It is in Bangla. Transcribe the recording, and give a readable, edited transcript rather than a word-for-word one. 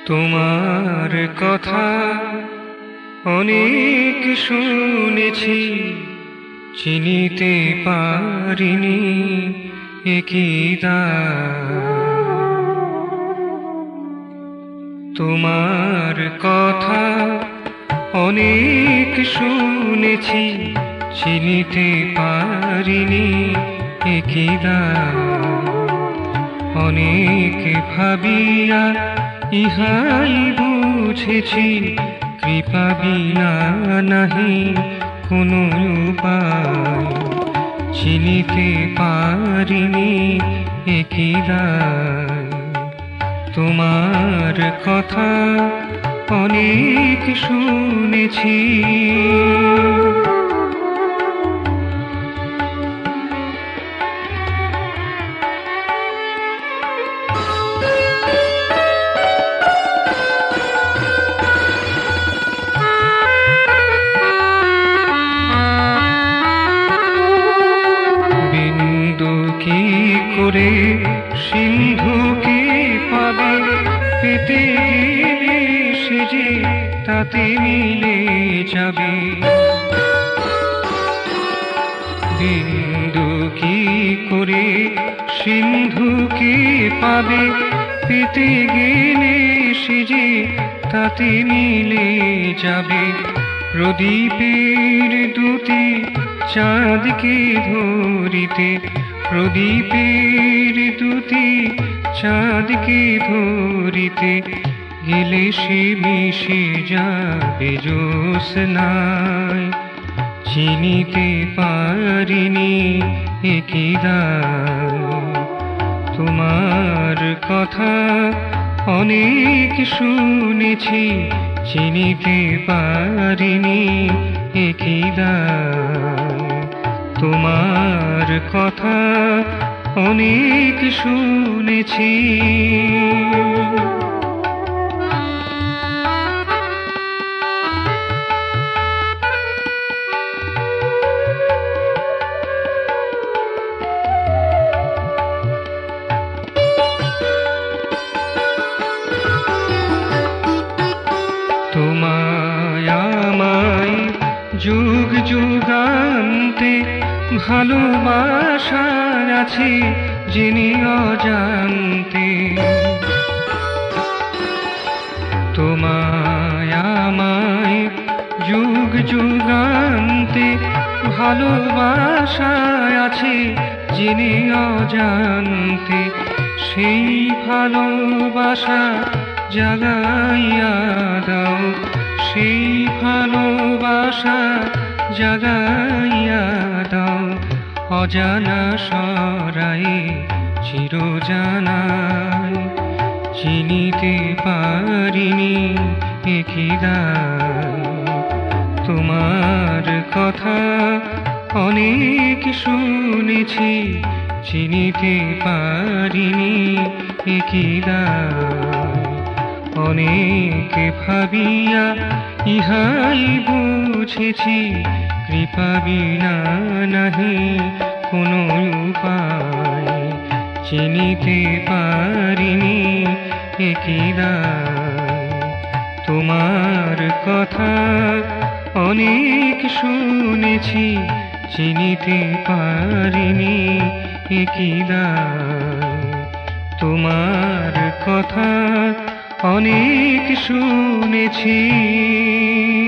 তোমার কথা অনেক শুনেছি, চিনিতে পারিনি একই তোমার কথা অনেক শুনেছি, চিনিতে পারিনি একই অনেক ভাবিয়া ইহাই বুঝেছি, কৃপা বিনা নাহি কোনো উপায়, চিনিতে পারিনি একই তোমার কথা অনেক শুনেছি। করে সিন্ধুকে পাবে, পেতে গেলে সে যে তাতে মিলে যাবে। বিন্দু কি করে সিন্ধুকে পাবে, পেতে গেলে সে যে তাতে মিলে যাবে। প্রদীপের দুটি চাঁদকে ধরিতে, প্রদীপের দুটি চাঁদকে ধরিতে গেলে সে মিশে যাবে জ্যোৎস্নায়, চিনিতে পারিনি একই তোমার কথা অনেক শুনেছি, চিনিতে পারিনি একই তোমার কথা অনেক শুনেছি। তোমায় আমায় যুগ যুগান্তে ভালোবাসা আছে যিনি অজান্তে। তোমায় আমায় যুগ যুগান্তে ভালোবাসা আছে যিনি অজান্তে। সেই ভালোবাসা জাগাইয়া দাও, সেই ভালোবাসা জাগাইয়া দাও। অজানা সরাই চিরজানায়, চিনিতে পারিনি একই তোমার কথা অনেক শুনেছি, চিনিতে পারিনি একই অনেক ভাবিয়া ইহাই বুঝেছি, কৃপা বিনা নাহি কোনো উপায়, চিনিতে পারিনি একই তোমার কথা অনেক শুনেছি, চিনিতে পারিনি একই তোমার কথা অনেক শুনেছি।